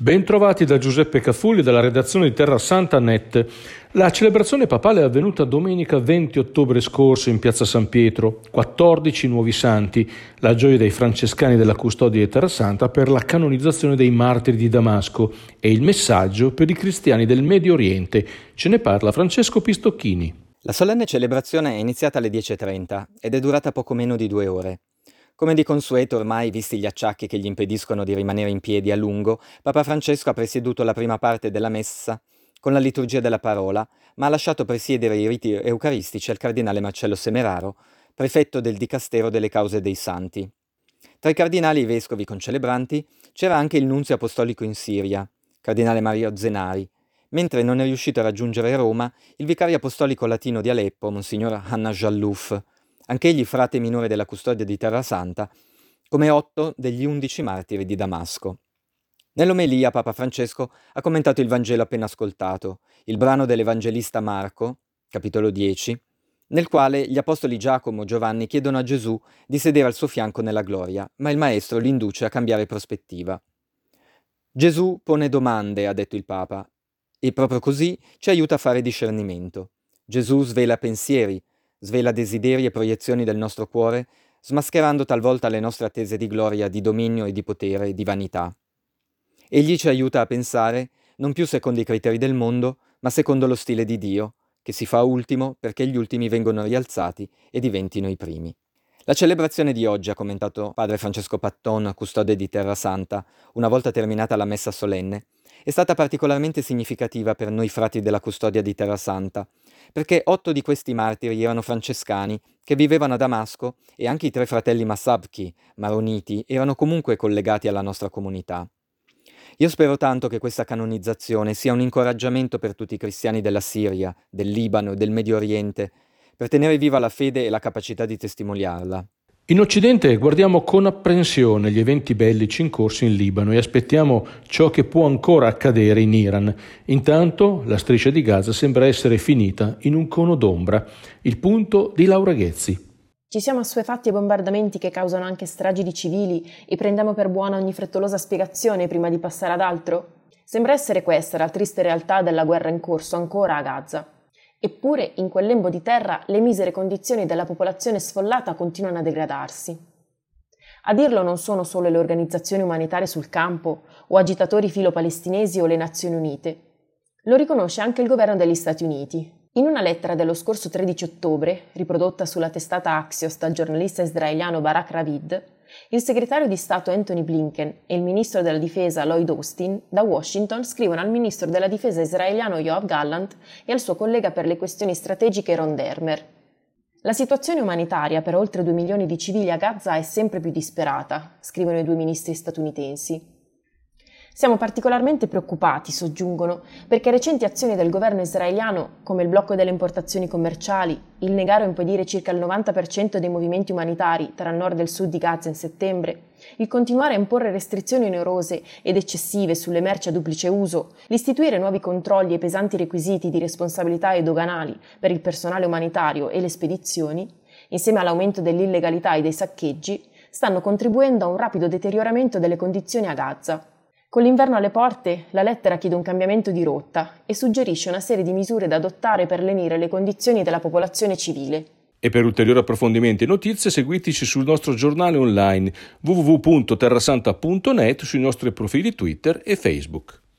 Bentrovati da Giuseppe Cafulli dalla redazione di TerraSanta.net. La celebrazione papale è avvenuta domenica 20 ottobre scorso in piazza San Pietro. 14 nuovi santi, la gioia dei francescani della custodia di Terrasanta per la canonizzazione dei martiri di Damasco e il messaggio per i cristiani del Medio Oriente. Ce ne parla Francesco Pistocchini. La solenne celebrazione è iniziata alle 10:30 ed è durata poco meno di 2 ore. Come di consueto ormai, visti gli acciacchi che gli impediscono di rimanere in piedi a lungo, Papa Francesco ha presieduto la prima parte della messa con la liturgia della parola, ma ha lasciato presiedere i riti eucaristici al cardinale Marcello Semeraro, prefetto del Dicastero delle Cause dei Santi. Tra i cardinali e i vescovi concelebranti c'era anche il nunzio apostolico in Siria, cardinale Mario Zenari, mentre non è riuscito a raggiungere Roma il vicario apostolico latino di Aleppo, Monsignor Hanna Jallouf, anch'egli frate minore della custodia di Terrasanta, come 8 degli 11 martiri di Damasco. Nell'omelia Papa Francesco ha commentato il Vangelo appena ascoltato, il brano dell'Evangelista Marco, capitolo 10, nel quale gli apostoli Giacomo e Giovanni chiedono a Gesù di sedere al suo fianco nella gloria, ma il Maestro li induce a cambiare prospettiva. Gesù pone domande, ha detto il Papa, e proprio così ci aiuta a fare discernimento. Gesù svela pensieri, svela desideri e proiezioni del nostro cuore, smascherando talvolta le nostre attese di gloria, di dominio e di potere e di vanità. Egli ci aiuta a pensare non più secondo i criteri del mondo, ma secondo lo stile di Dio, che si fa ultimo perché gli ultimi vengono rialzati e diventino i primi. La celebrazione di oggi, ha commentato padre Francesco Patton, custode di Terrasanta, una volta terminata la messa solenne, è stata particolarmente significativa per noi frati della custodia di Terrasanta, perché 8 di questi martiri erano francescani che vivevano a Damasco e anche i 3 fratelli Massabchi, maroniti, erano comunque collegati alla nostra comunità. Io spero tanto che questa canonizzazione sia un incoraggiamento per tutti i cristiani della Siria, del Libano e del Medio Oriente, per tenere viva la fede e la capacità di testimoniarla. In Occidente guardiamo con apprensione gli eventi bellici in corso in Libano e aspettiamo ciò che può ancora accadere in Iran. Intanto la striscia di Gaza sembra essere finita in un cono d'ombra. Il punto di Laura Ghezzi. Ci siamo assuefatti ai bombardamenti che causano anche stragi di civili e prendiamo per buona ogni frettolosa spiegazione prima di passare ad altro? Sembra essere questa la triste realtà della guerra in corso ancora a Gaza. Eppure, in quel lembo di terra, le misere condizioni della popolazione sfollata continuano a degradarsi. A dirlo non sono solo le organizzazioni umanitarie sul campo o agitatori filo-palestinesi o le Nazioni Unite. Lo riconosce anche il governo degli Stati Uniti. In una lettera dello scorso 13 ottobre, riprodotta sulla testata Axios dal giornalista israeliano Barak Ravid, il segretario di Stato Anthony Blinken e il ministro della difesa Lloyd Austin da Washington scrivono al ministro della difesa israeliano Yoav Gallant e al suo collega per le questioni strategiche Ron Dermer. La situazione umanitaria per oltre 2 milioni di civili a Gaza è sempre più disperata, scrivono i 2 ministri statunitensi. Siamo particolarmente preoccupati, soggiungono, perché recenti azioni del governo israeliano, come il blocco delle importazioni commerciali, il negare o impedire circa il 90% dei movimenti umanitari tra nord e sud di Gaza in settembre, il continuare a imporre restrizioni onerose ed eccessive sulle merci a duplice uso, l'istituire nuovi controlli e pesanti requisiti di responsabilità e doganali per il personale umanitario e le spedizioni, insieme all'aumento dell'illegalità e dei saccheggi, stanno contribuendo a un rapido deterioramento delle condizioni a Gaza. Con l'inverno alle porte, la lettera chiede un cambiamento di rotta e suggerisce una serie di misure da adottare per lenire le condizioni della popolazione civile. E per ulteriori approfondimenti e notizie seguiteci sul nostro giornale online www.terrasanta.net, sui nostri profili Twitter e Facebook.